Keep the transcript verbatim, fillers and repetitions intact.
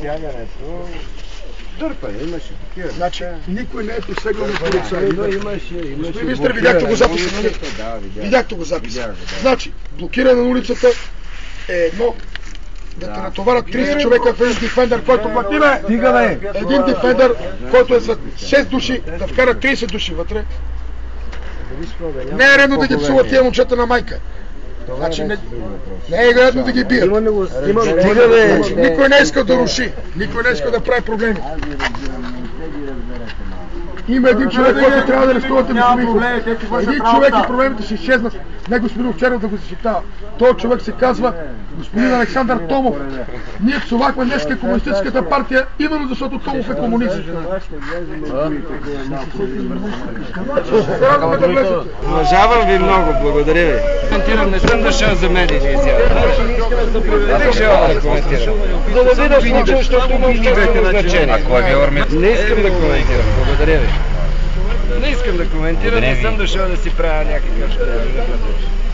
засягането. Дърпане, имаше такива. Значи, никой не е посегнал на полицай. Но имаше, имаше. Господин министър, видяхте го записа, нали? Да, видях. Видяхте го записа. Значи, блокиране на улицата е едно. Да те натоварят трийсет човека в един дефендър, който платиме. Един дефендър, който е за шест души, да вкара трийсет души вътре. Не е редно да ги псуват тия момчета на майка. Значи не, не е редно да ги бият. Никой не иска да руши. Никой не иска да прави проблеми. Има един човек, който трябва да арестувате господин Михов. Един човек и проблемите ще изчезнат. Не господин Овчаров да го защитава. Този човек се казва господин Александър Томов. Ние псувахме днеска комунистическата партия, именно защото Томов е комунист. Уважавам ви много, благодаря ви. Коментирам, не съм дошъл за медийни изяви. Не бих желал да коментирам. За да видя случай, защото има обществено значение. Не искам да коментирам, благодаря ви. Не искам да коментирам, не съм дошъл да си правя някакъв